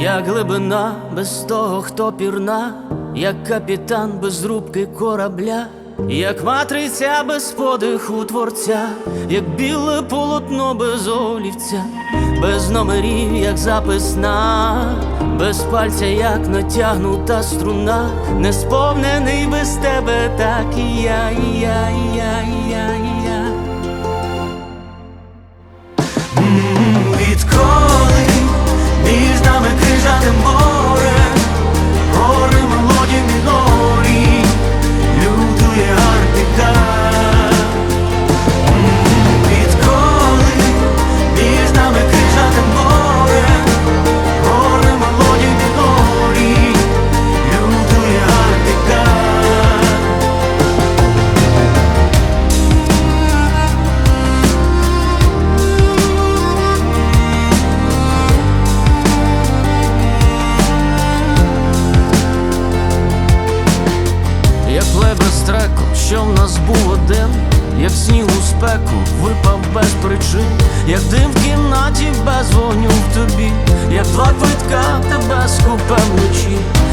як глибина без того, хто пірна, як капітан без рубки корабля, як матриця без подиху творця, як біле полотно без олівця, без номерів, як записна, без пальця, як натягнута струна, не сповнений без тебе, так і я, і я, і я, і я, і я. Відколи між нами крижане море, гори мелодії мінорі, лютує Арктика. Відколи між нами крижане море, гори мелодії мінорі, лютує Арктика. Як лебедь стреку, що в нас був один, як сніг у спеку випав без причин, як дим в кімнаті без вогню в тобі, як два квитка тебе скупе вночі.